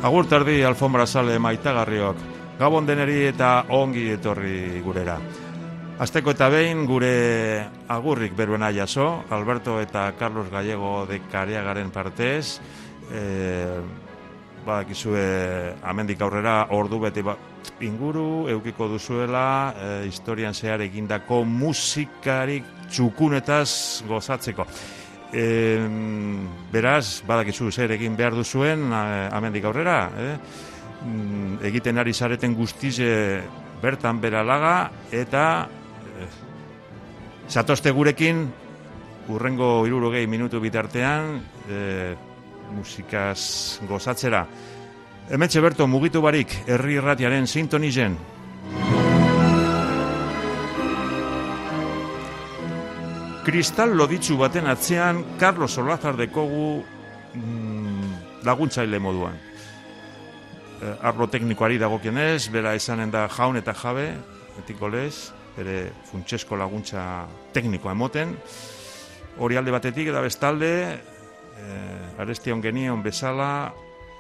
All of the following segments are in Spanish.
Agur terdi alfombra sale maitagarriok, gabon deneri eta ongi etorri gurera. Asteko eta behin gure agurrik beruena jaso, Alberto eta Carlos Gallego de Careagaren partez, badakizue amendik aurrera ordu beti inguru eukiko duzuela historian zehar egindako musikarik txukunetaz gozatzeko. Beraz, badakizu zer egin behar duzuen amendik aurrera, egiten ari zareten guztize bertan beralaga eta zatozte gurekin urrengo 60 minutu bitartean musikaz gozatzera. Hementxe berto mugitu barik herri irratiaren sintonizen. Kristal loditzu baten atzean Carlos Olazar dekogu laguntzaile moduan. Arlo teknikoari dagokienez, bera esanen da jaun eta jabe, etiko lez, bere funtsesko laguntza teknikoa emoten. Hori alde batetik eta bestalde, arestion genion bezala,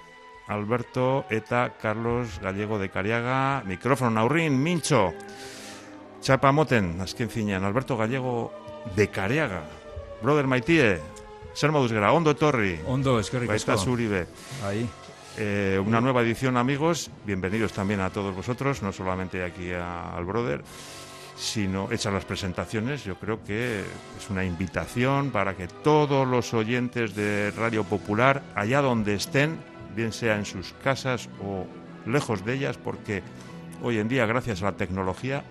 Alberto eta Carlos Gallego de Careaga, mikrofono aurrin, mintxo. Txapa moten, azken finean, Alberto Gallego de Careaga. Brother maitie, zer moduz gara, ondo etorri. Ondo, eskerrik asko. Baita zuribe. Ahí. Una nueva edición, amigos. Bienvenidos también a todos vosotros, no solamente aquí al brother, sino hechas las presentaciones. Yo creo que es una invitación para que todos los oyentes de Radio Popular, allá donde estén, bien sea en sus casas o lejos de ellas, porque hoy en día, gracias a la tecnología,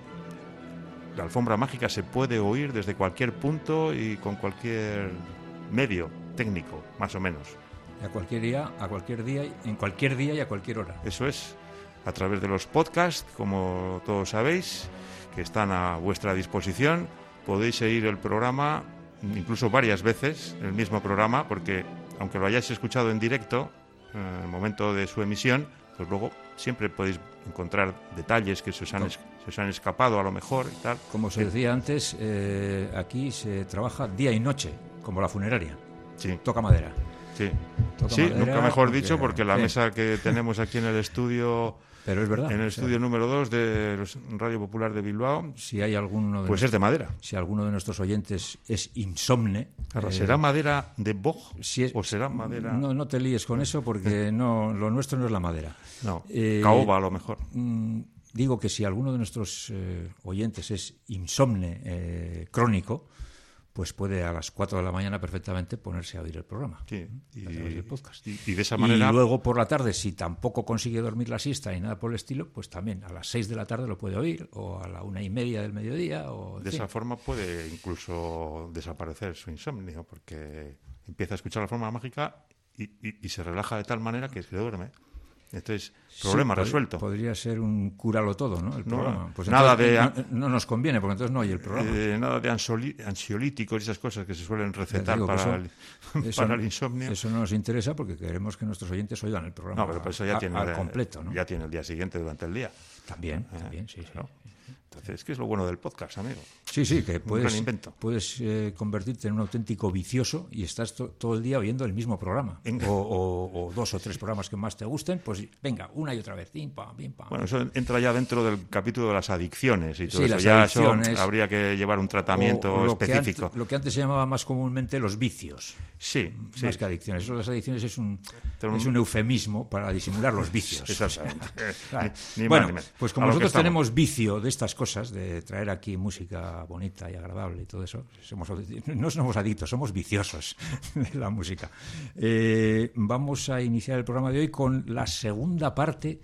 la alfombra mágica se puede oír desde cualquier punto y con cualquier medio técnico, más o menos. A cualquier día, en cualquier día y a cualquier hora. Eso es, a través de los podcasts, como todos sabéis, que están a vuestra disposición. Podéis seguir el programa, incluso varias veces, el mismo programa, porque aunque lo hayáis escuchado en directo, en el momento de su emisión, pues luego siempre podéis encontrar detalles que se os han escapado a lo mejor y tal. Como se decía antes, aquí se trabaja día y noche, como la funeraria. Sí. Toca madera. Sí, Toca madera, nunca mejor dicho, porque la sí. mesa que tenemos aquí en el estudio, pero es verdad, en el estudio número 2 de Radio Popular de Bilbao, si hay alguno pues es de madera. Si alguno de nuestros oyentes es insomne, ¿será madera de boj si es, o será madera? No te líes con eso, porque no, lo nuestro no es la madera. No, caoba a lo mejor. Digo que si alguno de nuestros oyentes es insomne crónico, pues puede a las 4 de la mañana perfectamente ponerse a oír el programa. Sí, a través del podcast. Y de esa manera. Y luego por la tarde, si tampoco consigue dormir la siesta y nada por el estilo, pues también a las 6 de la tarde lo puede oír, o a la 1:30 del mediodía. De esa forma puede incluso desaparecer su insomnio, porque empieza a escuchar la forma mágica y se relaja de tal manera que se duerme. Entonces, problema resuelto. Podría ser un cúralo todo, ¿no? El programa. Pues nada no nos conviene, porque entonces no oye el programa. Nada de ansiolíticos y esas cosas que se suelen recetar para el insomnio. Eso no nos interesa porque queremos que nuestros oyentes oigan el programa. No, pero eso ya tiene al completo, ¿no? Ya tiene el día siguiente durante el día. También, sí. ¿No? Entonces, ¿qué es lo bueno del podcast, amigo? Sí, que puedes convertirte en un auténtico vicioso y estás todo el día oyendo el mismo programa. O 2 o 3 programas que más te gusten, pues venga, una y otra vez. Pim, pam. Bueno, eso entra ya dentro del capítulo de las adicciones y todo sí, eso. Las ya adicciones, eso habría que llevar un tratamiento específico. Lo que antes se llamaba más comúnmente los vicios. Sí. Más que adicciones. Eso de las adicciones es un eufemismo para disimular los vicios. Exactamente. Bueno, pues como nosotros tenemos vicio de estas cosas, de traer aquí música bonita y agradable y todo eso, no somos adictos, somos viciosos de la música. Vamos a iniciar el programa de hoy con la segunda parte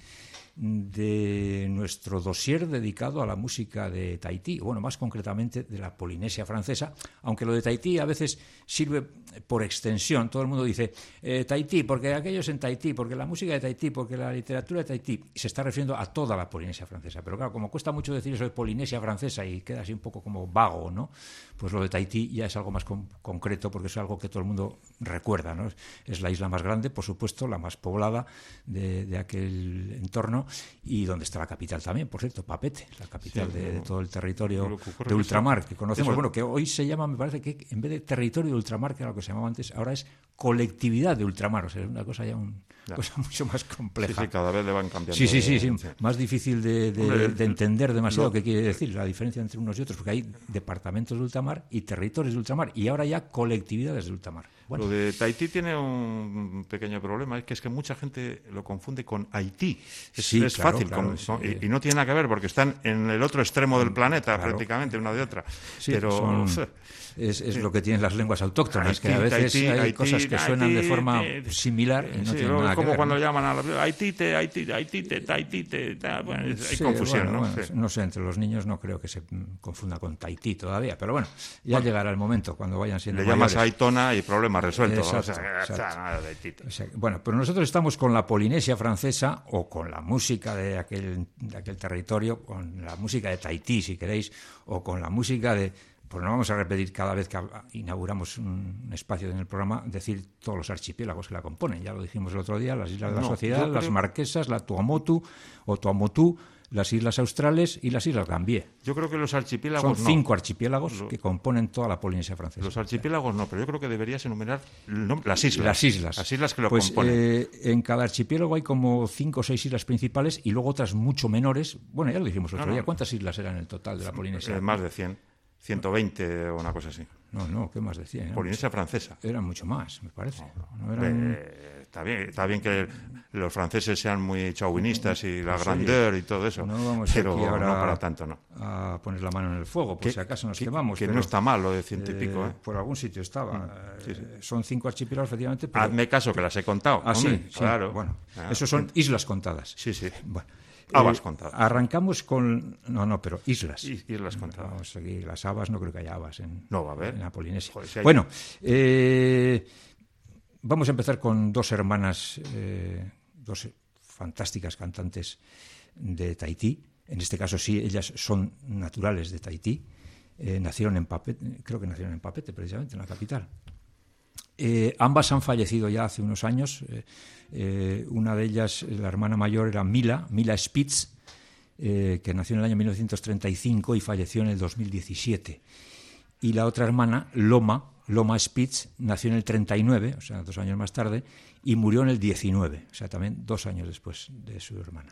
de nuestro dossier dedicado a la música de Tahití, bueno, más concretamente de la Polinesia francesa, aunque lo de Tahití a veces sirve por extensión. Todo el mundo dice Tahití, porque aquello es en Tahití, porque la música de Tahití, porque la literatura de Tahití, se está refiriendo a toda la Polinesia francesa. Pero claro, como cuesta mucho decir eso de Polinesia francesa y queda así un poco como vago, ¿no? Pues lo de Tahití ya es algo más concreto, porque es algo que todo el mundo recuerda, ¿no? Es la isla más grande, por supuesto, la más poblada de aquel entorno, y donde está la capital también, por cierto, Papeete, la capital de todo el territorio de ultramar que conocemos. Bueno, que hoy se llama, me parece que en vez de territorio de ultramar, que era lo que se llamaba antes, ahora es colectividad de ultramar, o sea, es una cosa ya cosa mucho más compleja. Sí, cada vez le van cambiando. Sí. Más difícil de entender demasiado qué quiere decir la diferencia entre unos y otros, porque hay departamentos de ultramar y territorios de ultramar, y ahora ya colectividades de ultramar. Bueno. Lo de Tahití tiene un pequeño problema, es que mucha gente lo confunde con Haití. Es fácil, y no tiene nada que ver, porque están en el otro extremo del planeta, prácticamente, una de otra. Sí, pero es lo que tienen las lenguas autóctonas, que a veces hay cosas que suenan de forma similar y no tienen nada que ver. Como cuando llaman a la Haití, hay confusión, ¿no? No sé, entre los niños no creo que se confunda con Tahití todavía, pero bueno, ya llegará el momento cuando vayan siendo mayores. Le llamas a Aitona y problema resuelto. Bueno, pero nosotros estamos con la Polinesia francesa o con la música de aquel territorio, con la música de Tahití, si queréis, o con la música de... Pues no vamos a repetir cada vez que inauguramos un espacio en el programa, decir todos los archipiélagos que la componen. Ya lo dijimos el otro día, las Islas de la Sociedad, las Marquesas, la Tuamotu o Tuamotu, las Islas Australes y las Islas Gambier. Yo creo que los archipiélagos son 5 archipiélagos que componen toda la Polinesia francesa. Los archipiélagos no, pero yo creo que deberías enumerar las islas. Las islas que lo componen. En cada archipiélago hay como 5 o 6 islas principales y luego otras mucho menores. Bueno, ya lo dijimos el otro día. ¿Cuántas islas eran en el total de la Polinesia? Más de 100. 120 o una cosa así. No, ¿qué más de 100? Polinesia francesa. Eran mucho más, me parece. Está bien que los franceses sean muy chauvinistas y la grandeur y todo eso, no vamos pero aquí ahora no para tanto, no. A poner la mano en el fuego, por si acaso nos quemamos. Que no está mal lo de 100 y pico. Por algún sitio estaba. Son 5 archipiélagos, efectivamente. Pero... Hazme caso, que las he contado. Sí, claro. Bueno, esos son islas contadas. Sí. Bueno. Habas contadas. Arrancamos con... No, pero islas. Islas contadas. Vamos a seguir. Las habas, no creo que haya habas no va a haber. En la Polinesia. Joder, si hay... Bueno, vamos a empezar con 2 hermanas, 2 fantásticas cantantes de Tahití. En este caso sí, ellas son naturales de Tahití. Nacieron en Papeete, creo que nacieron en Papeete, precisamente, en la capital. Ambas han fallecido ya hace unos años. Una de ellas, la hermana mayor, era Mila Spitz, que nació en el año 1935 y falleció en el 2017. Y la otra hermana, Loma Spitz, nació en el 39, o sea, 2 años más tarde, y murió en el 19, o sea, también 2 años después de su hermana.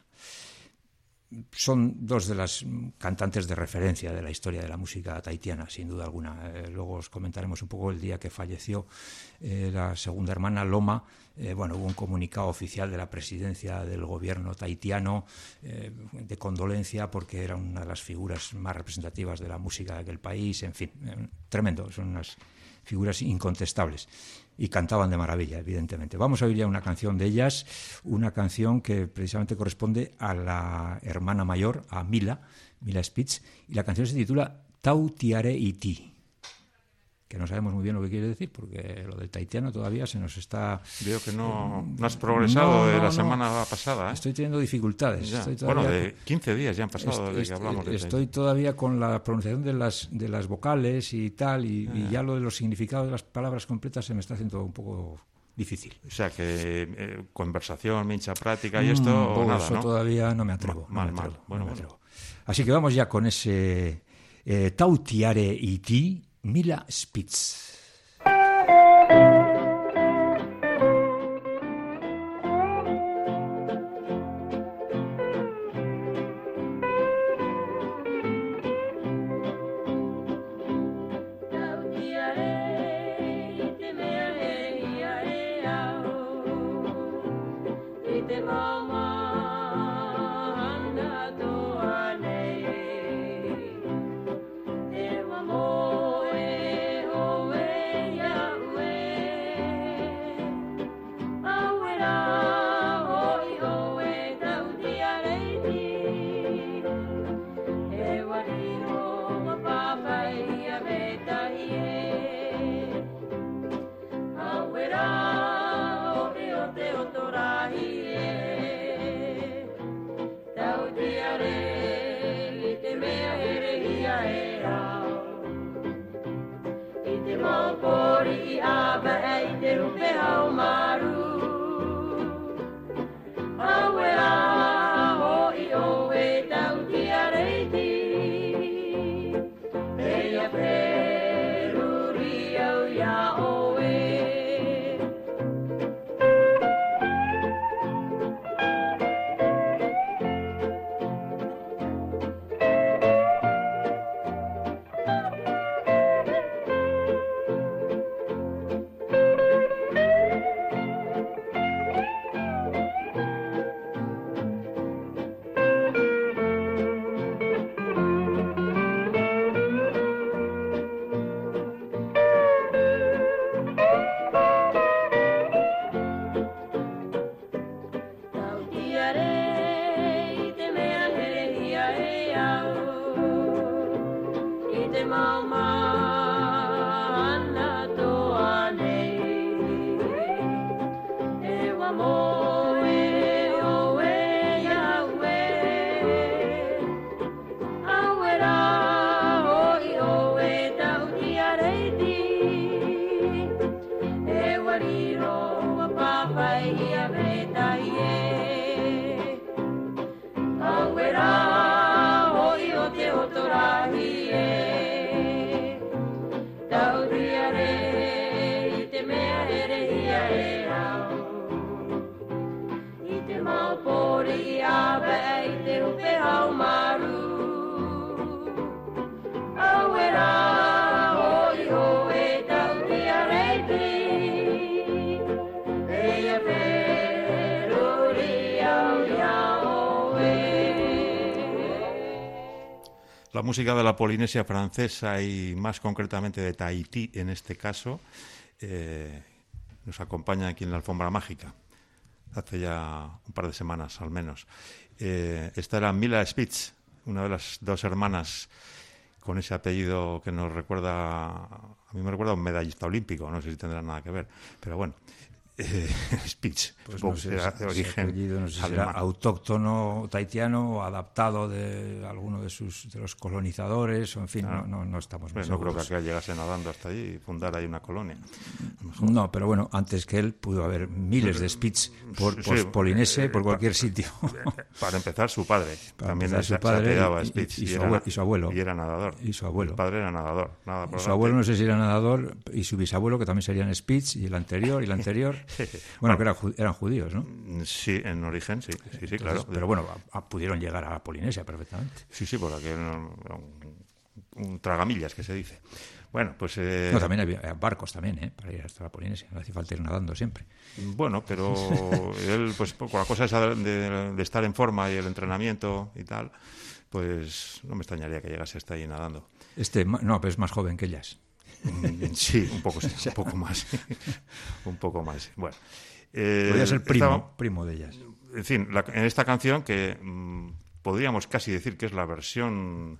Son 2 de las cantantes de referencia de la historia de la música tahitiana, sin duda alguna. Luego os comentaremos un poco el día que falleció la segunda hermana, Loma. Hubo un comunicado oficial de la presidencia del gobierno tahitiano de condolencia porque era una de las figuras más representativas de la música de aquel país. En fin, tremendo, son unas figuras incontestables. Y cantaban de maravilla, evidentemente. Vamos a oír ya una canción de ellas, una canción que precisamente corresponde a la hermana mayor, a Mila Spitz, y la canción se titula Tau Tiare Iti, que no sabemos muy bien lo que quiere decir, porque lo del tahitiano todavía se nos está... Veo que no has progresado de la semana pasada. Estoy teniendo dificultades. De 15 días ya han pasado desde que hablamos de Estoy todavía con la pronunciación de las vocales y tal, y ya lo de los significados de las palabras completas se me está haciendo un poco difícil. O sea, que conversación, mincha práctica y esto, o nada, eso ¿no? Todavía no me atrevo. Mal. Bueno. Así que vamos ya con ese Tau Tiare Iti, Mila Spitz. Awera La música de la Polinesia francesa y más concretamente de Tahití, en este caso, nos acompaña aquí en la Alfombra Mágica, hace ya un par de semanas al menos. Esta era Mila Spitz, una de las dos hermanas con ese apellido que nos recuerda, a mí me recuerda a un medallista olímpico, no sé si tendrá nada que ver, pero bueno. Spitz, pues no sé, de origen apellido, no sé si era autóctono tahitiano o adaptado de alguno de los colonizadores, o en fin, no estamos muy seguros. No creo que aquel llegase nadando hasta allí y fundara ahí una colonia. No, pero bueno, antes que él pudo haber miles de Spitz por Polinesia, por cualquier sitio. Para empezar, su padre. También se apellidaba Spitz. Y su abuelo. Y era nadador. Y su abuelo. El padre era nadador. Su abuelo no sé si era nadador, y su bisabuelo, que también serían Spitz, y el anterior, y el anterior. Bueno, que eran judíos, ¿no? Sí, en origen, sí. Entonces, claro. Pero bueno, pudieron llegar a Polinesia perfectamente. Sí, por aquel un tragamillas, que se dice. Bueno, pues... No, también había barcos también, para ir hasta la Polinesia. No hacía falta ir nadando siempre. Bueno, pero él, pues con la cosa esa de estar en forma y el entrenamiento y tal, pues no me extrañaría que llegase hasta ahí nadando. No, pero es más joven que ellas. Sí, un poco más. Un poco más. Bueno, podría ser primo de ellas. En fin, en esta canción que podríamos casi decir que es la versión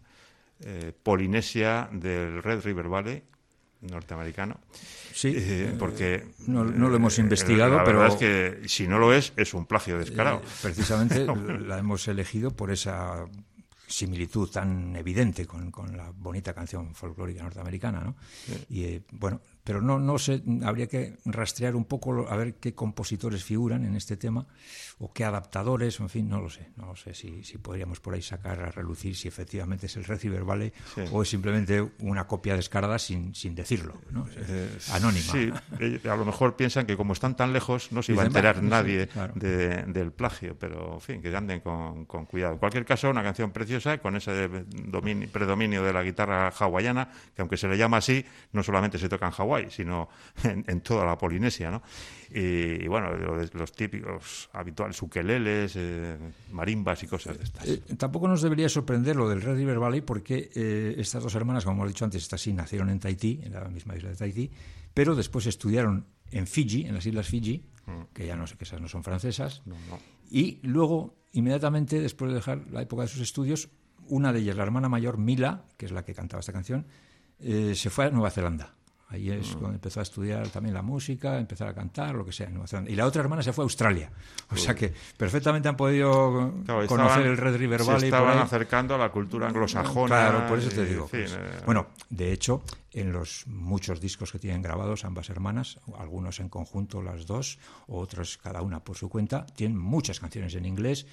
polinesia del Red River Valley norteamericano. Sí, porque no lo hemos investigado, pero la verdad es que si no lo es un plagio descarado. Precisamente la hemos elegido por esa similitud tan evidente con la bonita canción folclórica norteamericana, ¿no? Sí. Y bueno, pero no sé, habría que rastrear un poco a ver qué compositores figuran en este tema o qué adaptadores, en fin, no lo sé si podríamos por ahí sacar a relucir si efectivamente es el Red River Valley o es simplemente una copia descarada sin decirlo, ¿no? Anónima. Sí, a lo mejor piensan que como están tan lejos no se iba a enterar nadie del plagio, pero en fin, que anden con cuidado. En cualquier caso, una canción preciosa con ese predominio de la guitarra hawaiana, que aunque se le llama así, no solamente se toca en Hawái, sino en toda la Polinesia, ¿no? Y bueno, los típicos habituales ukeleles, marimbas y cosas de estas. Tampoco nos debería sorprender lo del Red River Valley, porque estas dos hermanas, como hemos dicho antes, estas sí nacieron en Tahití, en la misma isla de Tahití, pero después estudiaron en Fiji, en las islas Fiji, que ya no sé, que esas no son francesas, no. Y luego, inmediatamente, después de dejar la época de sus estudios, una de ellas, la hermana mayor, Mila, que es la que cantaba esta canción, se fue a Nueva Zelanda. Ahí es cuando empezó a estudiar también la música, empezar a cantar, lo que sea, en Nueva Zelanda. Y la otra hermana se fue a Australia. O sea que perfectamente han podido conocer el Red River Valley. Se estaban acercando a la cultura anglosajona. Claro, por eso te digo. Bueno, de hecho, en los muchos discos que tienen grabados ambas hermanas, algunos en conjunto las dos, otros cada una por su cuenta, tienen muchas canciones en inglés,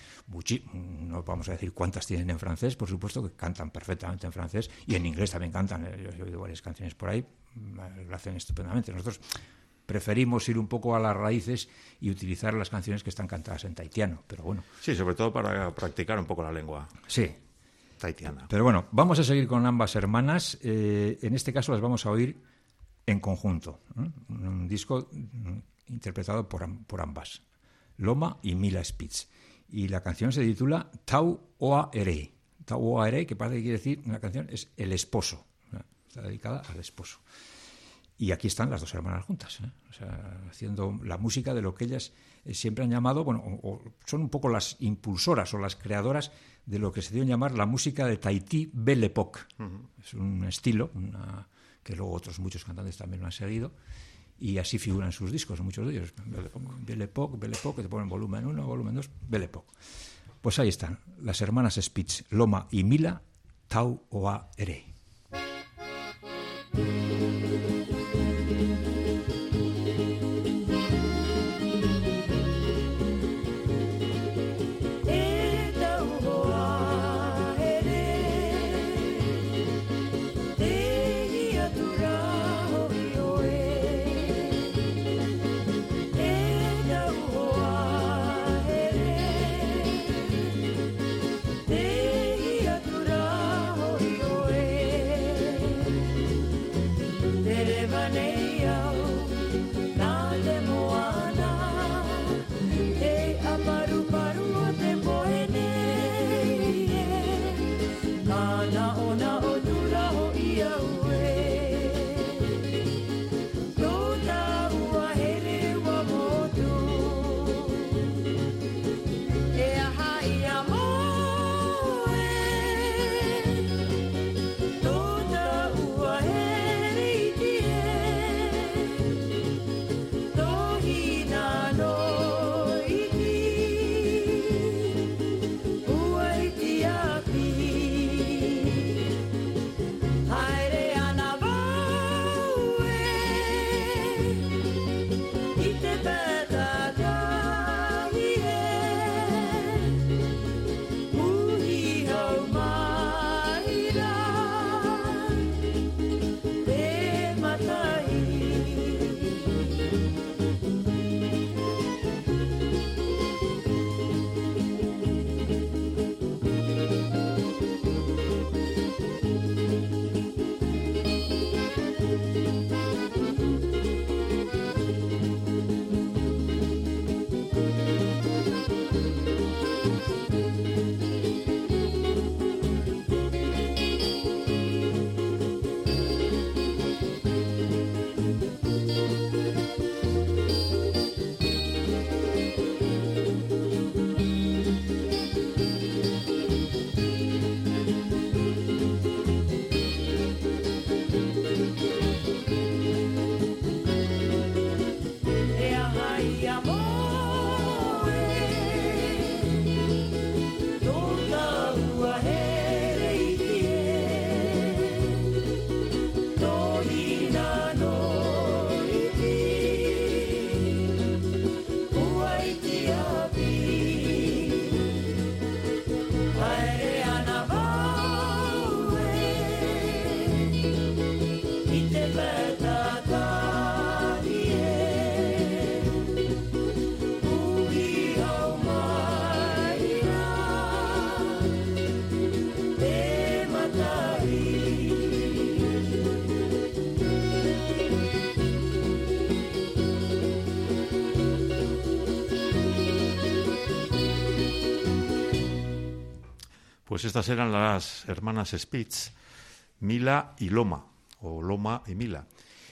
no vamos a decir cuántas tienen en francés, por supuesto que cantan perfectamente en francés, y en inglés también cantan. Yo he oído varias canciones por ahí, lo hacen estupendamente. Nosotros preferimos ir un poco a las raíces y utilizar las canciones que están cantadas en tahitiano, pero bueno. Sí, sobre todo para practicar un poco la lengua. Sí. Tahitiana. Pero bueno, vamos a seguir con ambas hermanas. En este caso las vamos a oír en conjunto. Un disco interpretado por ambas, Loma y Mila Spitz. Y la canción se titula Tau Oa Ere. Tau Oa Ere, que parece que quiere decir, una canción es el esposo. Está dedicada al esposo. Y aquí están las dos hermanas juntas, o sea, haciendo la música de lo que ellas siempre han llamado, bueno, o son un poco las impulsoras o las creadoras de lo que se dio a llamar la música de Tahití Belle Époque. Es un estilo que luego otros muchos cantantes también lo han seguido, y así figuran sus discos, muchos de ellos. Belle Époque, que te ponen volumen 1, volumen 2, Belle Époque. Pues ahí están, las hermanas Spitz, Loma y Mila, Tau Oa Ere. Pues estas eran las hermanas Spitz, Mila y Loma, o Loma y Mila.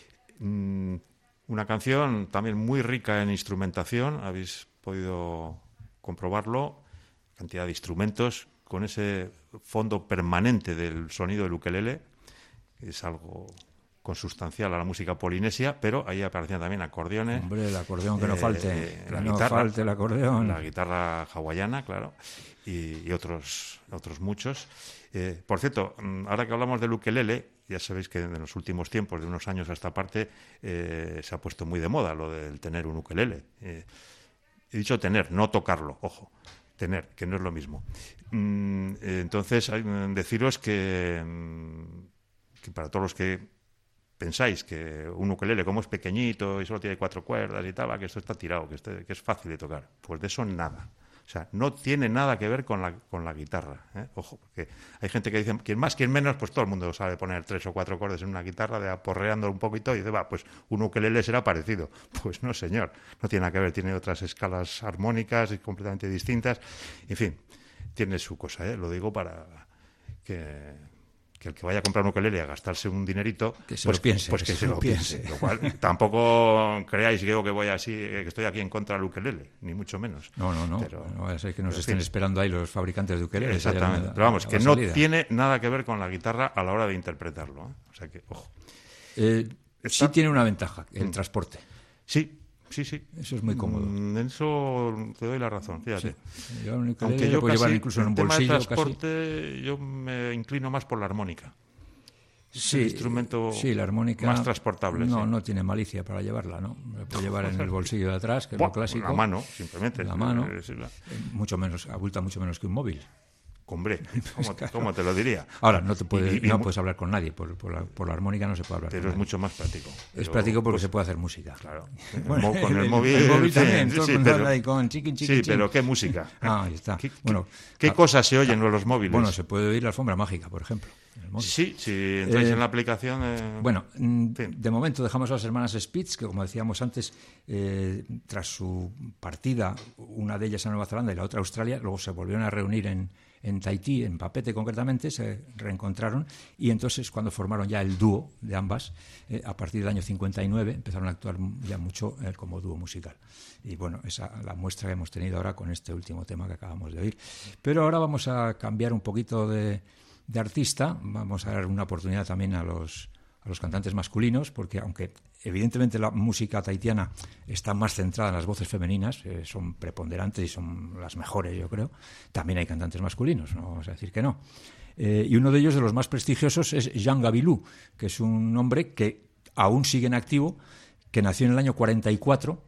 Una canción también muy rica en instrumentación, habéis podido comprobarlo, cantidad de instrumentos, con ese fondo permanente del sonido del ukelele, que es algo consustancial a la música polinesia, pero ahí aparecían también acordeones. Hombre, el acordeón que no falte, la no guitarra, falte el acordeón. La guitarra hawaiana, claro, y otros muchos. Por cierto, ahora que hablamos del ukelele, ya sabéis que en los últimos tiempos, de unos años a esta parte, se ha puesto muy de moda lo del tener un ukelele. He dicho tener, no tocarlo, ojo. Tener, que no es lo mismo. Entonces, deciros que para todos los que pensáis que un ukelele, como es pequeñito y solo tiene 4 cuerdas y tal, que esto está tirado, que es fácil de tocar. Pues de eso nada. O sea, no tiene nada que ver con la guitarra. Ojo, porque hay gente que dice, quien más, quien menos, pues todo el mundo sabe poner 3 o 4 acordes en una guitarra, de aporreando un poquito, y dice, pues un ukelele será parecido. Pues no, señor, no tiene nada que ver, tiene otras escalas armónicas y completamente distintas. En fin, tiene su cosa, lo digo para que el que vaya a comprar un ukelele y a gastarse un dinerito, que se lo piense. Pues que se lo piense. Lo cual, tampoco creáis que digo que voy así, que estoy aquí en contra del ukelele, ni mucho menos. No. Pero, no vaya a ser que nos estén esperando ahí los fabricantes de ukelele. Exactamente. Pero vamos, que no tiene nada que ver con la guitarra a la hora de interpretarlo. O sea que, ojo. Sí tiene una ventaja, el transporte. Sí. Eso es muy cómodo. En eso te doy la razón, fíjate. Sí. Aunque yo casi, llevar incluso en un bolsillo, de transporte, yo me inclino más por la armónica. Sí, el instrumento la armónica más transportable. No tiene malicia para llevarla, ¿no? La puede llevar en el bolsillo de atrás, que es lo clásico. La mano, simplemente. La mano, mucho menos, abulta mucho menos que un móvil. Hombre, ¿cómo te lo diría? Ahora, no puedes hablar con nadie, por la armónica no se puede hablar. Pero es mucho más práctico. Es práctico porque se puede hacer música. Claro. Bueno, con el móvil. El móvil también, todo el mundo habla ahí con chiquin. Sí, pero ¿qué música? Ahí está. ¿Qué cosas se oyen en los móviles? Bueno, se puede oír la alfombra mágica, por ejemplo. Sí, si entráis en la aplicación... de momento dejamos a las hermanas Spitz, que como decíamos antes, tras su partida, una de ellas a Nueva Zelanda y la otra a Australia, luego se volvieron a reunir en Tahití, en Papeete concretamente, se reencontraron y entonces cuando formaron ya el dúo de ambas, a partir del año 59 empezaron a actuar ya mucho como dúo musical. Y bueno, esa la muestra que hemos tenido ahora con este último tema que acabamos de oír. Pero ahora vamos a cambiar un poquito de artista, vamos a dar una oportunidad también a los cantantes masculinos, porque aunque evidentemente la música tahitiana está más centrada en las voces femeninas, son preponderantes y son las mejores, yo creo, también hay cantantes masculinos, no vamos a decir que no. Y uno de ellos, de los más prestigiosos, es Jean Gabilou, que es un hombre que aún sigue en activo, que nació en el año 44,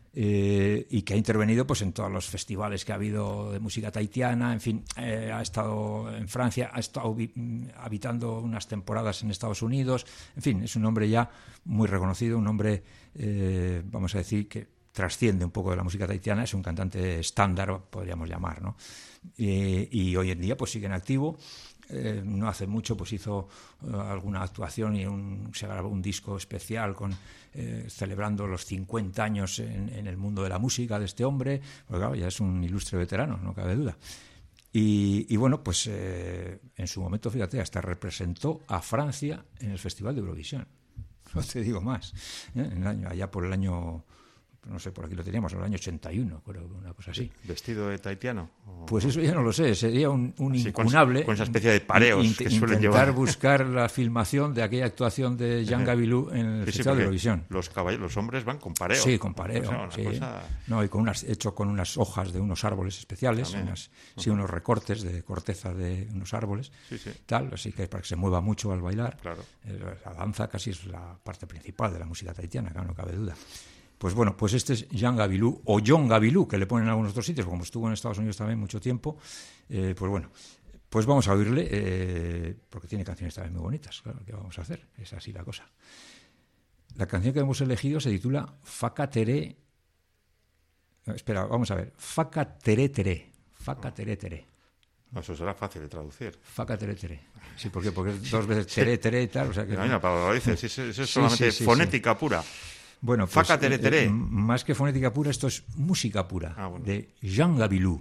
y que ha intervenido pues en todos los festivales que ha habido de música tahitiana, en fin, ha estado en Francia, ha estado habitando unas temporadas en Estados Unidos, en fin, es un hombre ya muy reconocido, un hombre, vamos a decir, que trasciende un poco de la música tahitiana, es un cantante estándar, podríamos llamar, ¿no? Y hoy en día pues sigue en activo. No hace mucho pues hizo alguna actuación y se grabó un disco especial celebrando los 50 años en el mundo de la música de este hombre, porque claro, ya es un ilustre veterano, no cabe duda. Y bueno, pues en su momento, fíjate, hasta representó a Francia en el Festival de Eurovisión. No te digo más. Allá por el año... no sé, por aquí lo teníamos, en el año 81, creo que una cosa así. ¿Vestido de tahitiano? Pues eso ya no lo sé, sería un incunable. Con esa especie de pareos que suelen llevar. Intentar buscar la filmación de aquella actuación de Jean Gabilou en el Festival de Eurovisión. Los hombres van con pareo. Sí, con pareo. No, y hecho con unas hojas de unos árboles especiales, unos recortes de corteza de unos árboles, tal, así que para que se mueva mucho al bailar. Claro. La danza casi es la parte principal de la música tahitiana, claro, no cabe duda. Pues bueno, pues este es Jean Gabilou, o John Gabilou, que le ponen en algunos otros sitios, como estuvo en Estados Unidos también mucho tiempo. Pues bueno, pues vamos a oírle, porque tiene canciones también muy bonitas, claro, ¿qué vamos a hacer? Es así la cosa. La canción que hemos elegido se titula Faka Tere... espera, vamos a ver. Faka Tere Tere. Faka Tere Tere. Eso será fácil de traducir. Faka Tere Tere. Sí, ¿por qué? Porque es dos veces Tere Tere y tal. O sea que no, pero lo dices, eso es solamente fonética pura. Bueno, pues, Faka Tere Tere. Más que fonética pura, esto es música pura, bueno. De Jean Gabilou.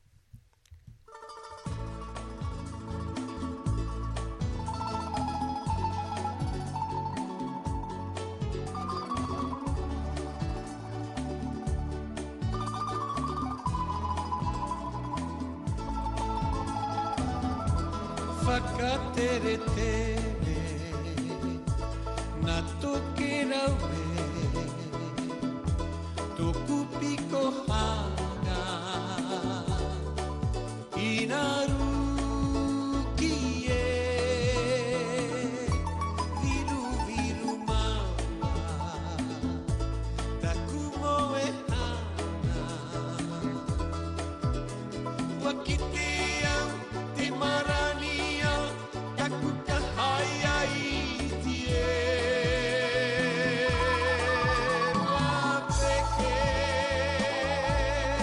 Faka Tere Tere Natokerawe Tokupiko hana Inaru kie Viru viru mama Takumoe hana Wakitea Timarania Takukahaya itie La peke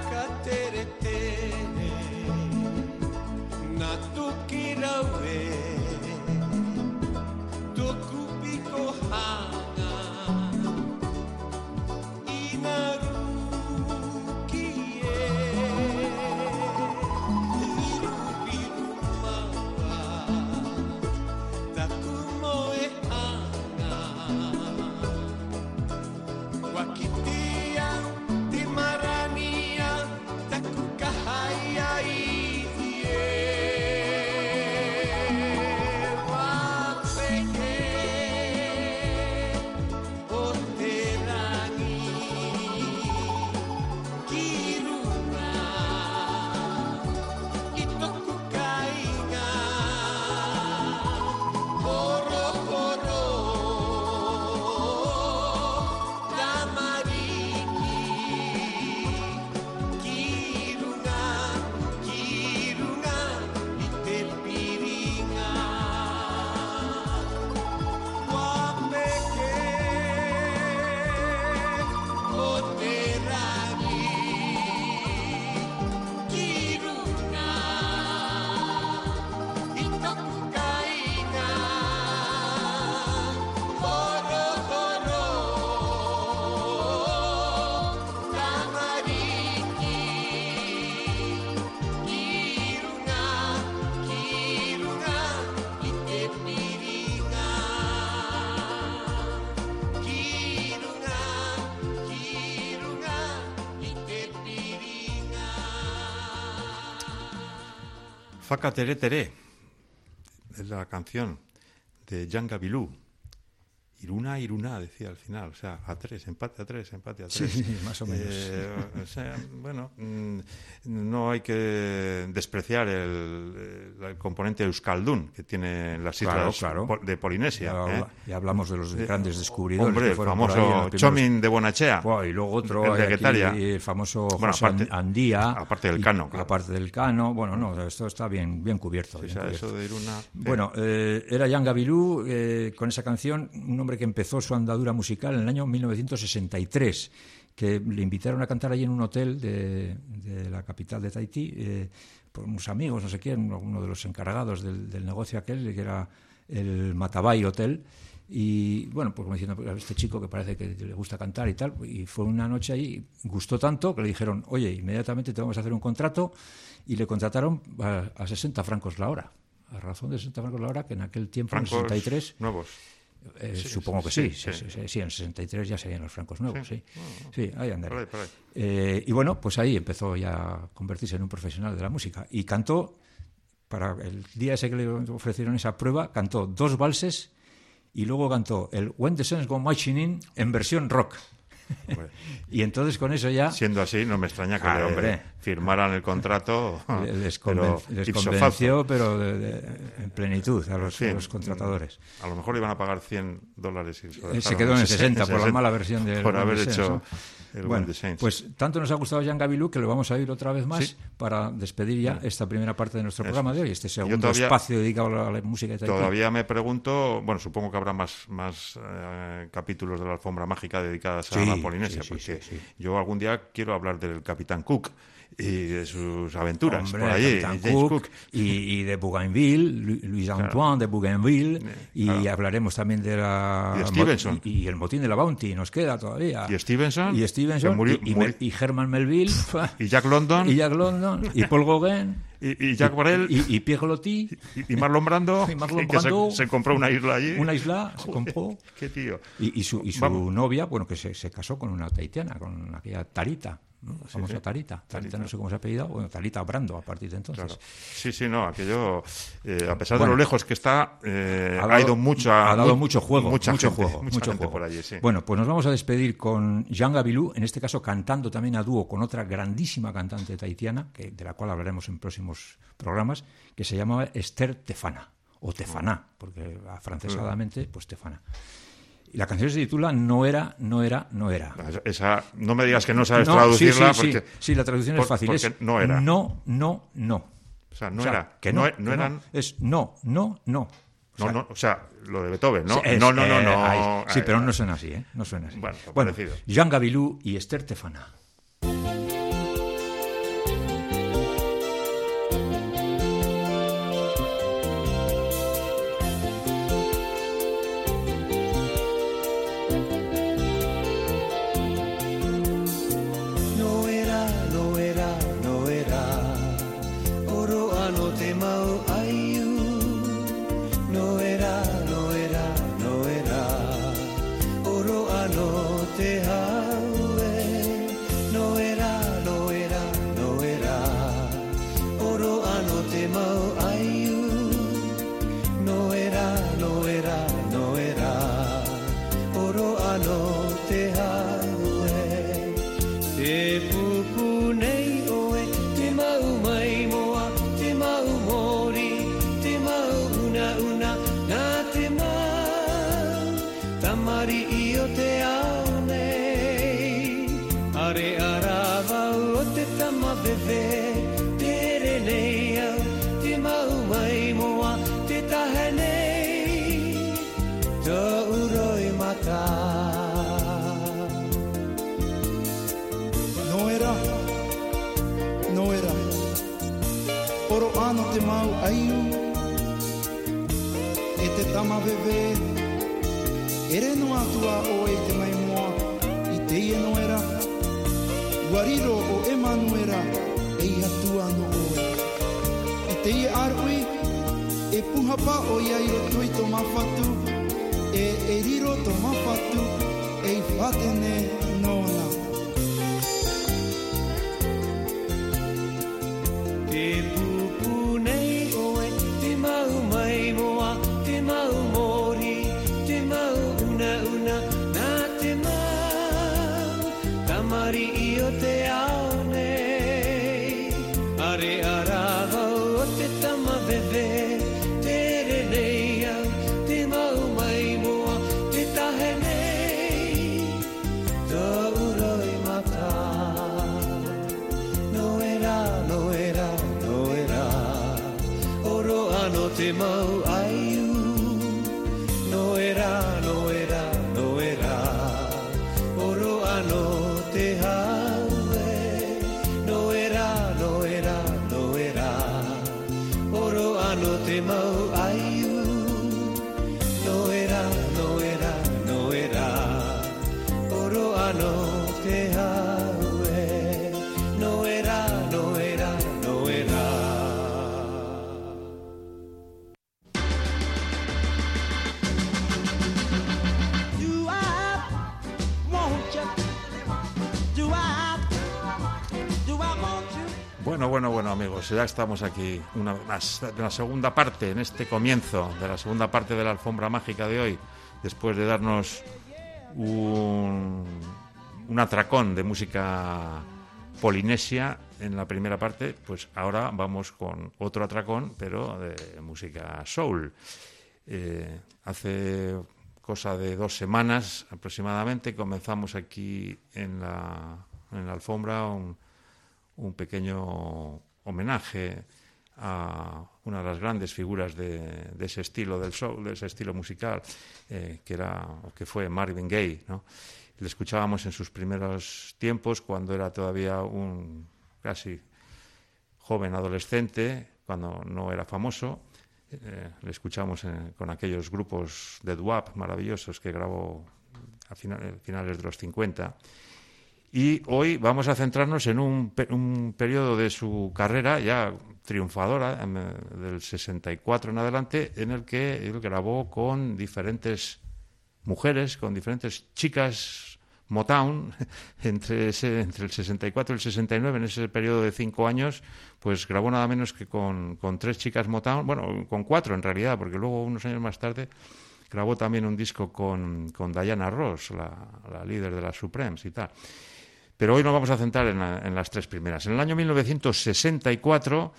Faka Tere Tere es la canción de Jan Gabilú. Iruna, Iruna, decía al final, o sea, a tres, empate a tres. Sí, más o menos. O sea, bueno, no hay que despreciar el componente euskaldun que tiene las islas de Polinesia. Ya hablamos de los grandes descubridores. Hombre, que el fueron famoso Chomin de Bonachea. Y luego otro, el de Guetaria. El famoso José Andía. Aparte del Cano. Claro. Aparte del Cano. Bueno, no, esto está bien cubierto. Sí, eso de Iruna. Bueno, era Jan Gabilú con esa canción, un hombre que empezó su andadura musical en el año 1963, que le invitaron a cantar allí en un hotel de la capital de Tahití por unos amigos, no sé quién, uno de los encargados del negocio aquel, que era el Matabay Hotel. Y bueno, pues como diciendo, este chico que parece que le gusta cantar y tal, y fue una noche ahí, gustó tanto que le dijeron, oye, inmediatamente te vamos a hacer un contrato, y le contrataron a 60 francos la hora, a razón de 60 francos la hora, que en aquel tiempo, en el 63... nuevos. Supongo que sí, en 63 ya serían los francos nuevos, sí, ahí andaré. Por ahí. Y bueno, pues ahí empezó ya a convertirse en un profesional de la música, y cantó, para el día ese que le ofrecieron esa prueba, cantó 2 valses, y luego cantó el When the Sun's Go Marching In en versión rock. Bueno. Y entonces con eso ya... Siendo así, no me extraña que firmaran el contrato. Les convenció, pero en plenitud a los contratadores. A lo mejor iban a pagar $100 y se quedó en 60 por la mala versión de... Por haber hecho... ¿no? Bueno, pues tanto nos ha gustado Jan Gabilú que lo vamos a oír otra vez más para despedir ya esta primera parte de nuestro programa de hoy, este segundo espacio dedicado a la música de Tahití. Todavía me pregunto, bueno, supongo que habrá más capítulos de la alfombra mágica dedicadas a la Polinesia, porque yo algún día quiero hablar del Capitán Cook y de sus aventuras. Hombre, por allí, James Cook. Y de Bougainville, Louis Antoine de Bougainville, y hablaremos también de la... Y Stevenson. Y el motín de la Bounty, nos queda todavía. Y Stevenson. Y Herman Melville. Y Jack London. Y Paul Gauguin. Y Jacques Brel. Y Pierre Loti. Y Marlon Brando. Que se compró una isla allí. Una isla, se compró. Qué tío. Y su novia, bueno, que se casó con una tahitiana, con aquella Tarita. ¿no? La famosa Tarita. Tarita, no sé cómo se ha apellidado. Bueno, Tarita Brando a partir de entonces. Claro. Sí, no, aquello, a pesar de lo lejos que está, ha dado mucho juego. Mucha gente por allí, sí. Bueno, pues nos vamos a despedir con Jan Gabilú, en este caso cantando también a dúo con otra grandísima cantante tahitiana, de la cual hablaremos en próximos programas, que se llamaba Esther Tefana, o Tefaná, porque afrancesadamente, pues Tefana. Y la canción se titula No era. Esa, no me digas que no sabes traducirla. Sí, la traducción es fácil. Es no era. No. O sea, no era. Que no eran. Es no. O sea, lo de Beethoven, ¿no? Sí, no. Sí, pero no suena así, ¿eh? No suena así. Bueno, Jan Gabilú y Esther Tefana. oro ano te mau aiu e te tama vewe e reno atua o e te mai moa i te ie no era wariro o e manu era e i atua no oe i te ie arui e puhapa o iairo tui to mawhatu e riro to mawhatu e i whatene nona Te pupu nei oe, te mau mai moa, te mau mori, te mau una una, nā te mau, tamari I o te ao nei. Are ara vau o te tama vewe, te re nei au, te mau mai moa, te tahe nei, tō uroi mata. No era, no era, no era, oro ano te mau aiu. No era, no era, no era, oro ano te haue. No era, no era, no era, oro ano te mau aiu. No era, no era, no era, oro ano te haue. No era, no era, no era. Do I want you? Do I want you? Bueno, amigos, ya estamos aquí una vez más de la segunda parte, en este comienzo de la segunda parte de la alfombra mágica de hoy, después de darnos un atracón de música polinesia en la primera parte, pues ahora vamos con otro atracón, pero de música soul. Hace cosa de 2 semanas aproximadamente comenzamos aquí en la alfombra un pequeño homenaje a una de las grandes figuras de ese estilo del soul, de ese estilo musical, que fue Marvin Gaye, ¿no? Le escuchábamos en sus primeros tiempos, cuando era todavía un casi joven adolescente, cuando no era famoso. Le escuchamos con aquellos grupos de doo-wop maravillosos que grabó a finales de los 50. Y hoy vamos a centrarnos en un periodo de su carrera ya triunfadora, del 64 en adelante, en el que él grabó con diferentes mujeres, con diferentes chicas Motown, entre el 64 y el 69, en ese periodo de 5 años, pues grabó nada menos que con 3 chicas Motown, bueno, con 4 en realidad, porque luego unos años más tarde grabó también un disco con Diana Ross, la líder de las Supremes y tal. Pero hoy nos vamos a centrar en las 3 primeras. En el año 1964,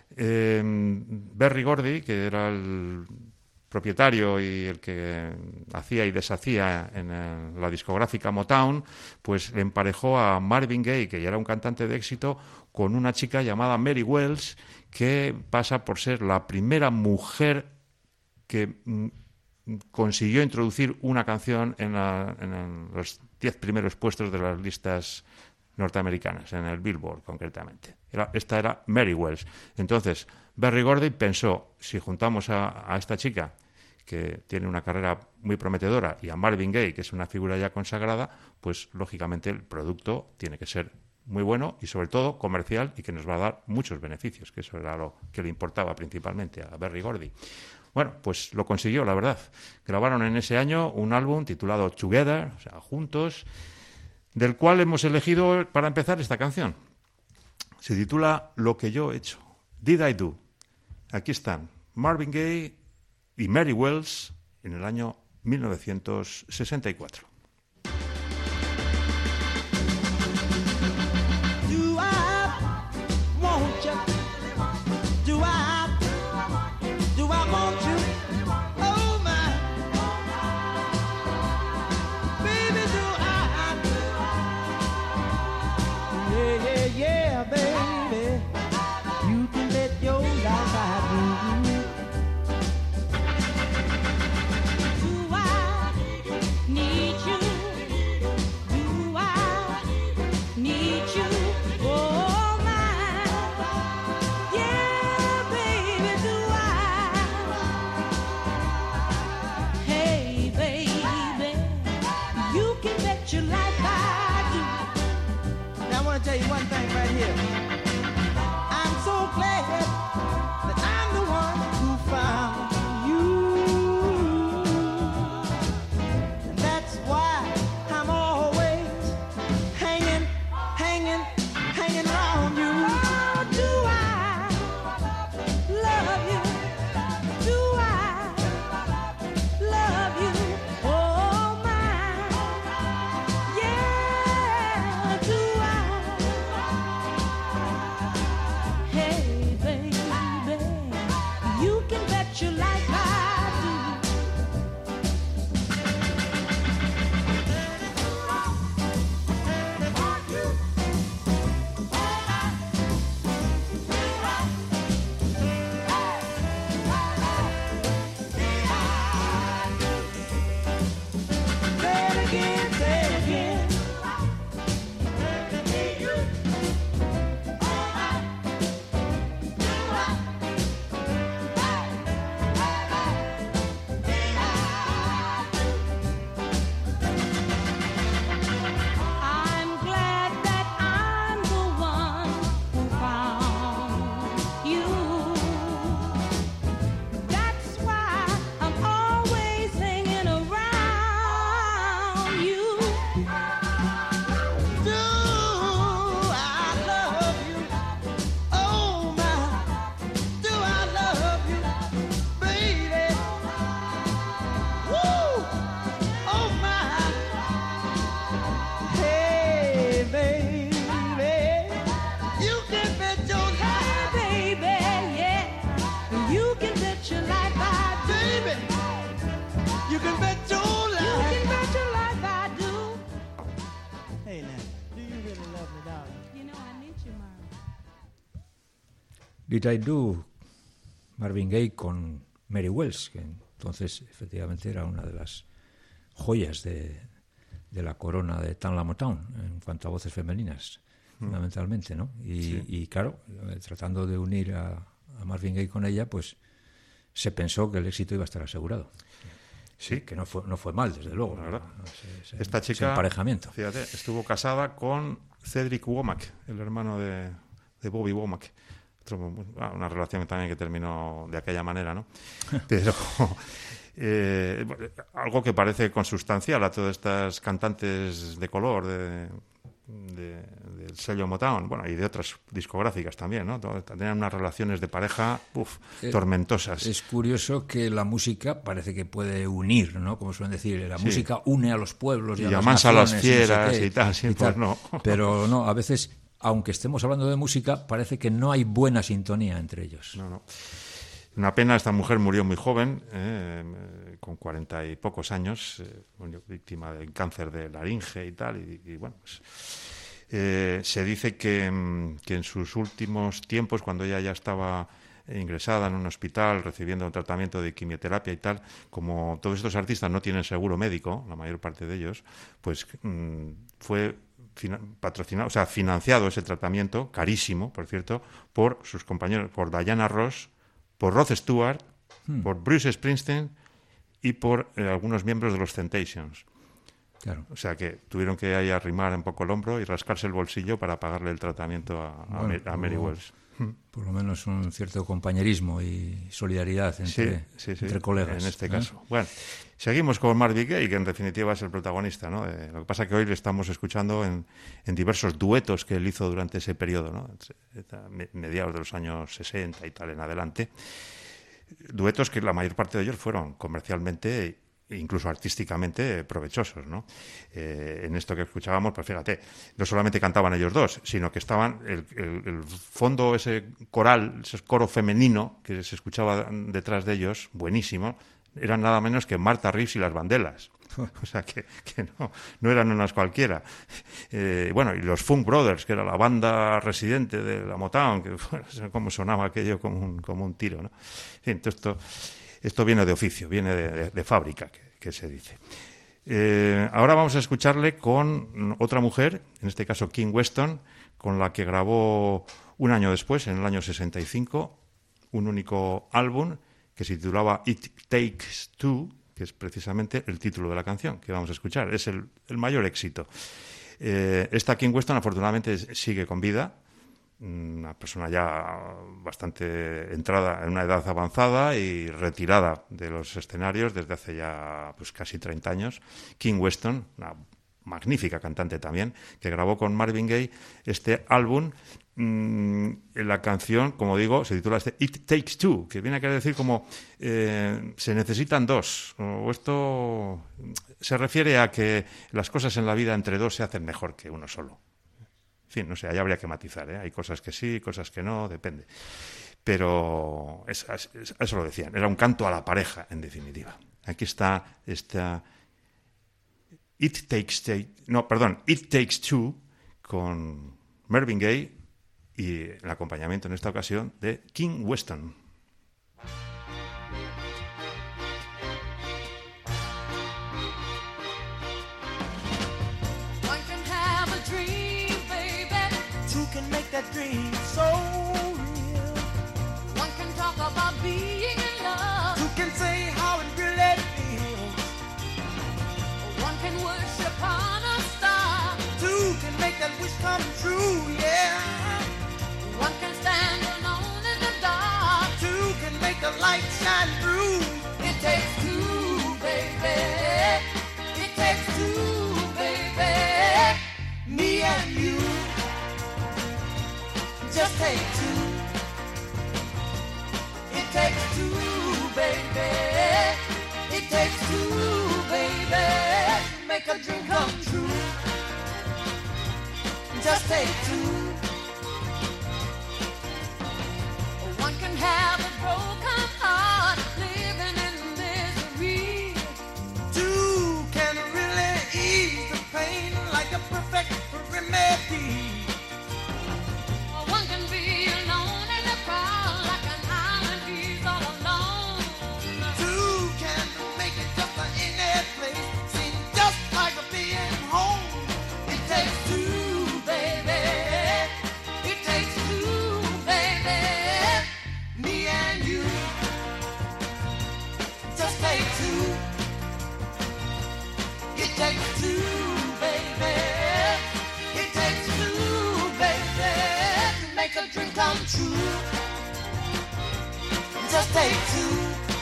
Berry Gordy, que era el propietario y el que hacía y deshacía en la discográfica Motown, pues le emparejó a Marvin Gaye, que ya era un cantante de éxito, con una chica llamada Mary Wells, que pasa por ser la primera mujer que consiguió introducir una canción en los 10 primeros puestos de las listas norteamericanas, en el Billboard concretamente. Esta era Mary Wells. Entonces, Berry Gordy pensó, si juntamos a esta chica, que tiene una carrera muy prometedora, y a Marvin Gaye, que es una figura ya consagrada, pues lógicamente el producto tiene que ser muy bueno y sobre todo comercial, y que nos va a dar muchos beneficios, que eso era lo que le importaba principalmente a Berry Gordy. Bueno, pues lo consiguió, la verdad. Grabaron en ese año un álbum titulado Together, o sea, Juntos, del cual hemos elegido para empezar esta canción. Se titula Lo que yo he hecho, Did I Do. Aquí están Marvin Gaye y Mary Wells en el año 1964. Did I Do, Marvin Gaye con Mary Wells, que entonces efectivamente era una de las joyas de la corona de Tamla Motown en cuanto a voces femeninas, fundamentalmente, ¿no? Y claro, tratando de unir a Marvin Gaye con ella, pues se pensó que el éxito iba a estar asegurado. Sí, que no fue mal, desde luego. La verdad. Esta chica, emparejamiento. Fíjate, estuvo casada con Cedric Womack, el hermano de Bobby Womack. Una relación también que terminó de aquella manera, ¿no? Pero algo que parece consustancial a todas estas cantantes de color del sello Motown, bueno, y de otras discográficas también, ¿no? Tenían unas relaciones de pareja tormentosas. Es curioso que la música parece que puede unir, ¿no? Como suelen decir, la música une a los pueblos y a las naciones, a las fieras y tal, pues no. Pero no, a veces, aunque estemos hablando de música, parece que no hay buena sintonía entre ellos. No. Una pena, esta mujer murió muy joven, con 40 y pocos años, víctima del cáncer de laringe y tal, y bueno, pues se dice que en sus últimos tiempos, cuando ella ya estaba ingresada en un hospital recibiendo un tratamiento de quimioterapia y tal, como todos estos artistas no tienen seguro médico, la mayor parte de ellos, pues fue patrocinado, o sea, financiado ese tratamiento, carísimo, por cierto, por sus compañeros, por Diana Ross, por Rod Stewart, por Bruce Springsteen y por algunos miembros de los Temptations. Claro. O sea que tuvieron que ahí arrimar un poco el hombro y rascarse el bolsillo para pagarle el tratamiento a Mary Wells. Por lo menos un cierto compañerismo y solidaridad entre colegas. En este caso. Bueno, seguimos con Marvin Gaye, que en definitiva es el protagonista, ¿no? Lo que pasa es que hoy le estamos escuchando en diversos duetos que él hizo durante ese periodo, ¿no? Mediados de los años 60 y tal en adelante. Duetos que la mayor parte de ellos fueron comercialmente incluso artísticamente provechosos, ¿no? En esto que escuchábamos, pues fíjate, no solamente cantaban ellos dos, sino que estaban el fondo, ese coral, ese coro femenino que se escuchaba detrás de ellos, buenísimo, eran nada menos que Martha Reeves y las Vandellas. O sea, que no eran unas cualquiera. Bueno, y los Funk Brothers, que era la banda residente de la Motown, que bueno, como sonaba aquello como un tiro, ¿no? En fin, esto viene de oficio, viene de fábrica, que se dice. Ahora vamos a escucharle con otra mujer, en este caso Kim Weston, con la que grabó un año después, en el año 65, un único álbum que se titulaba It Takes Two, que es precisamente el título de la canción que vamos a escuchar. Es el mayor éxito. Esta Kim Weston, afortunadamente, sigue con vida. Una persona ya bastante entrada en una edad avanzada y retirada de los escenarios desde hace ya pues casi 30 años. Kim Weston, una magnífica cantante también, que grabó con Marvin Gaye este álbum. La canción, como digo, se titula It Takes Two, que viene a querer decir como se necesitan dos, o esto se refiere a que las cosas en la vida entre dos se hacen mejor que uno solo. En fin, no sé, ahí habría que matizar, ¿eh? Hay cosas que sí, cosas que no, depende. Pero eso lo decían, era un canto a la pareja, en definitiva. Aquí está esta It Takes Two con Marvin Gaye y el acompañamiento en esta ocasión de Kim Weston. That dream so real. One can talk about being in love. Two can say how it really feels. One can worship on a star. Two can make that wish come true, yeah. One can stand alone in the dark. Two can make the light shine through. It takes two, baby. It takes two, baby. Me and you. Just take two. It takes two, baby. It takes two, baby. Make a dream come true. Just take two. One can have a broken heart, living in misery. Two can really ease the pain like a perfect remedy. dream come true. Just take two.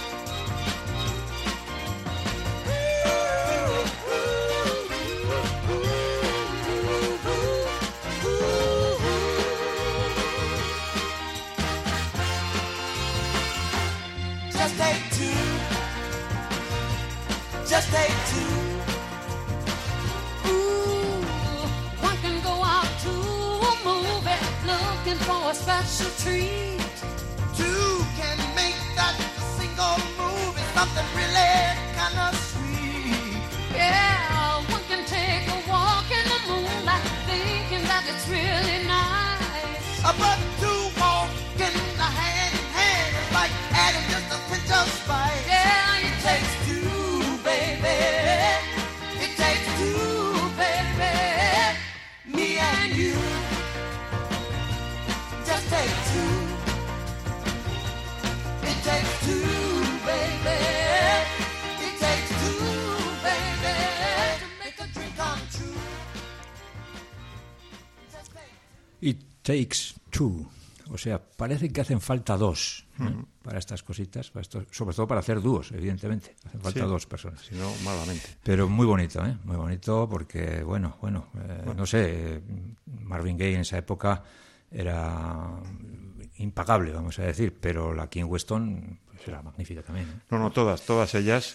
Just take two. Just take two. Ooh, one can go out to a movie looking for a special treat. Two can make that single movie something really kind of sweet. Yeah, one can take a walk in the moonlight thinking that it's really nice. But two walking hand in hand is like adding just a pinch of spice. Yeah, it takes two, baby. It takes two, baby. Me and you. Just take two. It takes two, baby. It takes two, baby. To make a dream come true. Just take two. It takes two. O sea, parece que hacen falta dos para estas cositas, para esto, sobre todo para hacer dúos, evidentemente. Hacen falta dos personas. Si no, malamente. Pero muy bonito, ¿eh? Muy bonito porque, bueno, no sé, Marvin Gaye en esa época era impagable, vamos a decir, pero la King Weston pues, era magnífica también, ¿eh? No, todas ellas.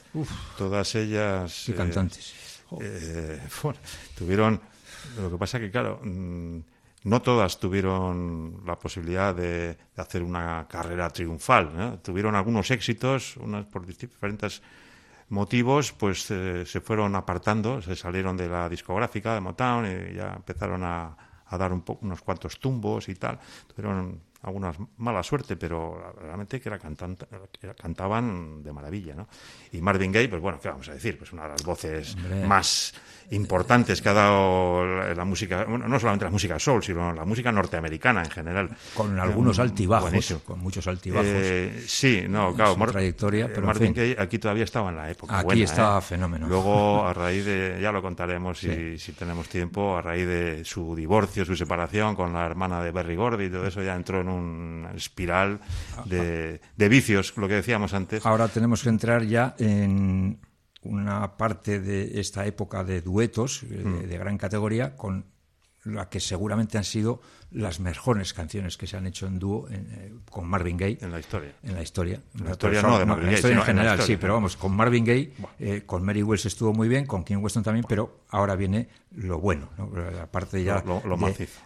Qué cantantes. Bueno, tuvieron. Lo que pasa que, claro, no todas tuvieron la posibilidad de hacer una carrera triunfal, ¿no? Tuvieron algunos éxitos, unas por diferentes motivos, pues se fueron apartando, se salieron de la discográfica de Motown y ya empezaron a dar unos cuantos tumbos y tal. Tuvieron algunas mala suerte, pero realmente que cantaban de maravilla, ¿no? Y Marvin Gaye, pues bueno, ¿qué vamos a decir? Pues una de las voces más importantes que ha dado la música, bueno, no solamente la música soul, sino la música norteamericana en general. Con algunos altibajos, buenísimo. Con muchos altibajos. Sí, no, claro. Trayectoria, pero Marvin Gaye aquí todavía estaba en la época aquí buena. estaba fenómeno. Luego, a raíz de, ya lo contaremos si tenemos tiempo, a raíz de su divorcio, su separación con la hermana de Berry Gordy y todo eso, ya entró en una espiral de vicios, lo que decíamos antes. Ahora tenemos que entrar ya en una parte de esta época de duetos de gran categoría con la que seguramente han sido las mejores canciones que se han hecho en dúo con Marvin Gaye. En la historia. En la historia. En la historia no de Marvin Gaye, sino en general, historia, sí, pero vamos, con Marvin Gaye, con Mary Wells estuvo muy bien, con King Weston también, pero ahora viene lo bueno, ¿no? Aparte ya lo macizo.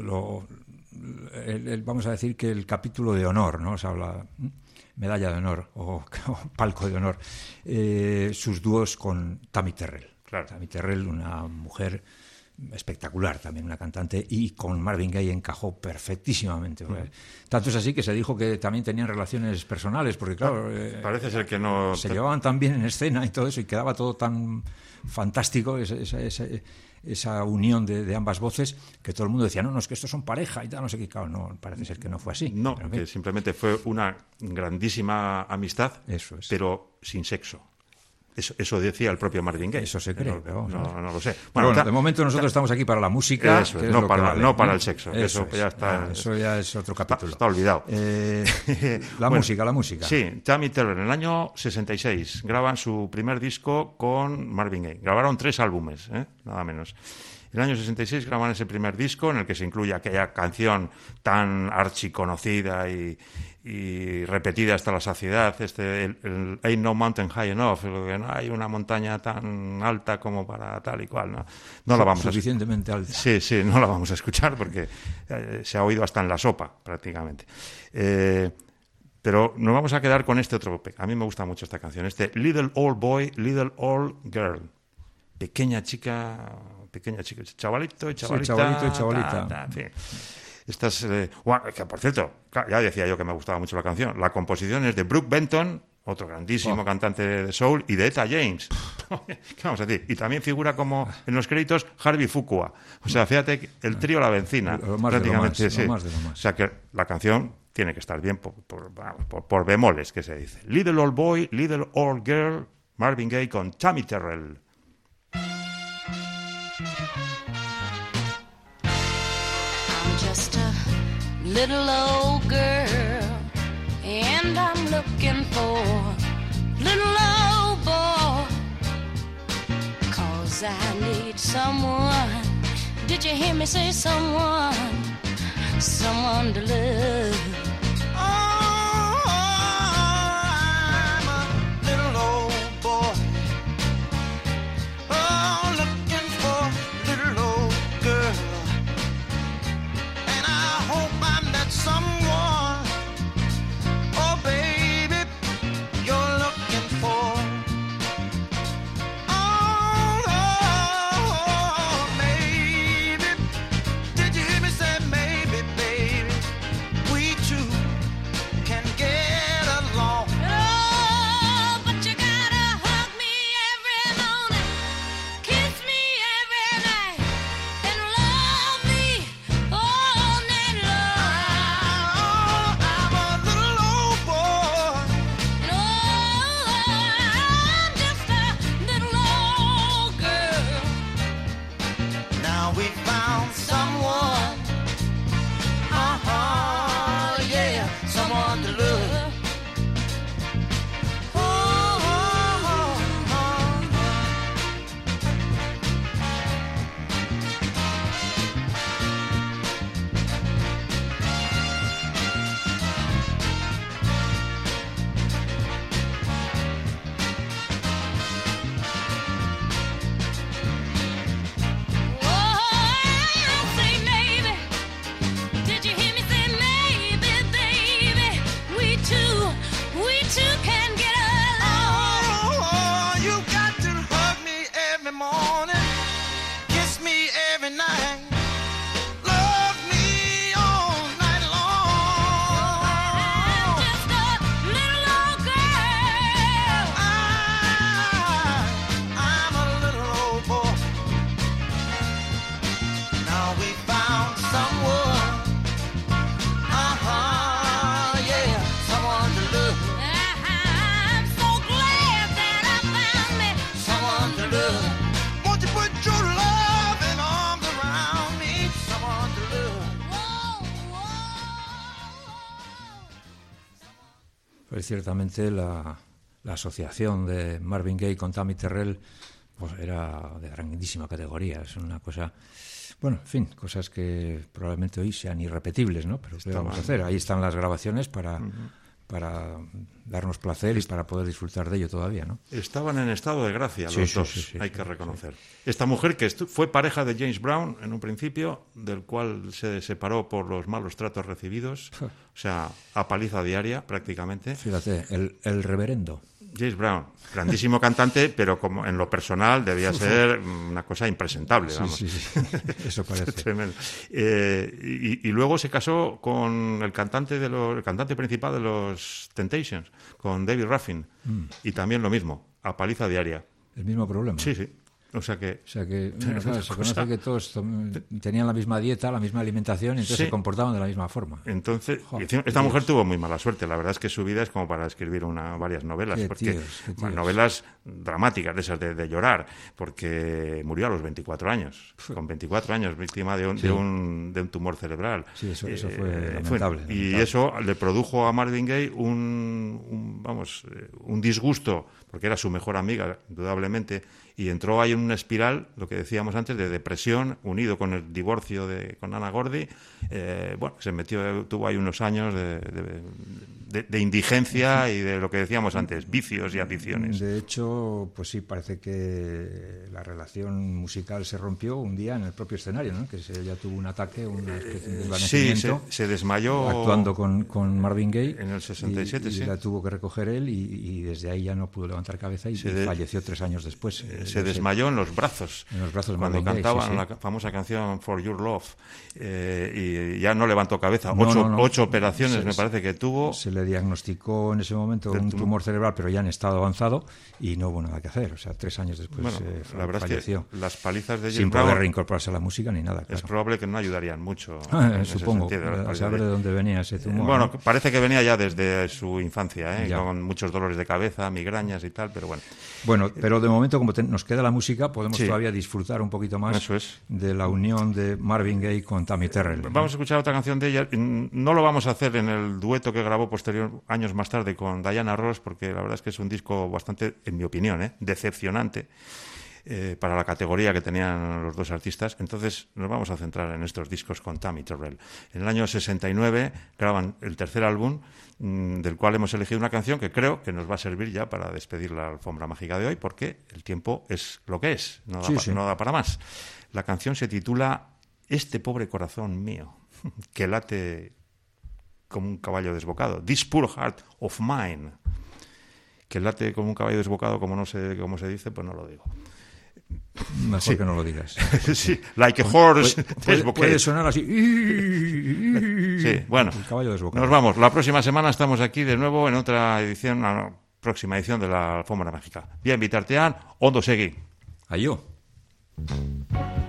Vamos a decir que el capítulo de honor, ¿no? Se habla medalla de honor o palco de honor, sus dúos con Tammy Terrell. Claro. Tammy Terrell, una mujer espectacular también, una cantante, y con Marvin Gaye encajó perfectísimamente. Tanto es así que se dijo que también tenían relaciones personales, porque claro, parece ser que no se llevaban tan bien en escena y todo eso, y quedaba todo tan fantástico, esa unión de ambas voces, que todo el mundo decía, no, es que estos son pareja y tal, no sé qué. Claro, no, parece ser que no fue así. No, que simplemente fue una grandísima amistad, eso es, pero sin sexo. Eso decía el propio Marvin Gaye. Eso se cree, pero no lo sé. Bueno, de momento nosotros estamos aquí para la música. Eso es, no para el sexo. Eso ya está. Eso ya es otro capítulo. Está olvidado. La música. Sí, Tammy Terrell en el año 66 graban su primer disco con Marvin Gaye. Grabaron 3 álbumes, nada menos. En el año 66 graban ese primer disco en el que se incluye aquella canción tan archiconocida y repetida hasta la saciedad, el Ain't No Mountain High Enough, que no hay una montaña tan alta como para tal y cual, no la vamos suficientemente alta. Sí, no la vamos a escuchar porque se ha oído hasta en la sopa prácticamente. Pero nos vamos a quedar con este otro. A mí me gusta mucho esta canción, Little Old Boy, Little Old Girl. Pequeña chica, chavalito y chavalita. Sí. Estas, que por cierto, ya decía yo que me gustaba mucho la canción. La composición es de Brook Benton, otro grandísimo cantante de soul, y de Etta James. ¿Qué vamos a decir? Y también figura como en los créditos Harvey Fuqua. O sea, fíjate, el trío La Benzina. Prácticamente, sí. Lo más. O sea que la canción tiene que estar bien por bemoles, que se dice. Little Old Boy, Little Old Girl, Marvin Gaye con Tammy Terrell. little old girl, and I'm looking for little old boy, 'cause I need someone. Did you hear me say someone? Someone to love. Pues ciertamente la asociación de Marvin Gaye con Tammy Terrell pues era de grandísima categoría. Es una cosa, bueno, en fin, cosas que probablemente hoy sean irrepetibles, ¿no? Pero ¿qué vamos a hacer? Ahí están las grabaciones para darnos placer y para poder disfrutar de ello todavía, ¿no? Estaban en estado de gracia los dos, hay que reconocer. Esta mujer que fue pareja de James Brown en un principio, del cual se separó por los malos tratos recibidos, o sea, a paliza diaria prácticamente. Fíjate, el reverendo. James Brown, grandísimo cantante, pero como en lo personal debía ser una cosa impresentable, vamos. Sí. Eso parece. Tremendo. Y luego se casó con el cantante principal de los Temptations, con David Ruffin, y también lo mismo, a paliza diaria. ¿El mismo problema? Sí. O sea que bueno, claro, se conoce que todos tenían la misma dieta, la misma alimentación, y entonces se comportaban de la misma forma. Entonces, esta mujer tuvo muy mala suerte. La verdad es que su vida es como para escribir varias novelas, porque novelas dramáticas, de esas de llorar, porque murió a los 24 años. Con 24 años, víctima de un tumor cerebral. Sí, eso fue lamentable. Y eso le produjo a Marvin Gaye un disgusto, porque era su mejor amiga, indudablemente, y entró ahí en una espiral, lo que decíamos antes, de depresión, unido con el divorcio con Anna Gordy. Tuvo ahí unos años de indigencia y de lo que decíamos antes, vicios y adicciones. De hecho, pues sí, parece que la relación musical se rompió un día en el propio escenario, ¿no? Que ella tuvo un ataque, una especie de desvanecimiento. Sí, se desmayó actuando con Marvin Gaye en el 67, y la tuvo que recoger él y desde ahí ya no pudo levantar cabeza y falleció 3 años después. Se desmayó en los brazos de cuando Marvin cantaban Gaye, la famosa canción For Your Love, y ya no levantó cabeza. 8 operaciones me parece que tuvo. Se le le diagnosticó en ese momento un tumor cerebral, pero ya en estado avanzado, y no hubo nada que hacer. O sea, 3 años después la verdad falleció. Es que las palizas de James sin Brown, poder reincorporarse a la música ni nada. Claro. Es probable que no ayudarían mucho. Supongo, a saber de dónde venía ese tumor. Bueno, ¿no? Parece que venía ya desde su infancia, con muchos dolores de cabeza, migrañas y tal, pero bueno. Bueno, pero de momento, como nos queda la música, podemos todavía disfrutar un poquito más de la unión de Marvin Gaye con Tammy Terrell. Vamos a escuchar otra canción de ella. No lo vamos a hacer en el dueto que grabó años más tarde con Diana Ross, porque la verdad es que es un disco bastante, en mi opinión, decepcionante para la categoría que tenían los dos artistas. Entonces nos vamos a centrar en estos discos con Tammy Terrell. En el año 69 graban el tercer álbum, del cual hemos elegido una canción que creo que nos va a servir ya para despedir la alfombra mágica de hoy, porque el tiempo es lo que es, no da para más. La canción se titula Este pobre corazón mío, que late como un caballo desbocado. This poor heart of mine, que late como un caballo desbocado, como no sé cómo se dice, pues no lo digo. Mejor que no lo digas. Sí, like a horse desbocado. Puede sonar así. Sí, bueno, el caballo desbocado. Nos vamos. La próxima semana estamos aquí de nuevo en otra edición, una próxima edición de la Alfombra Mágica. Bien, bitartean, ondo segi. Aio.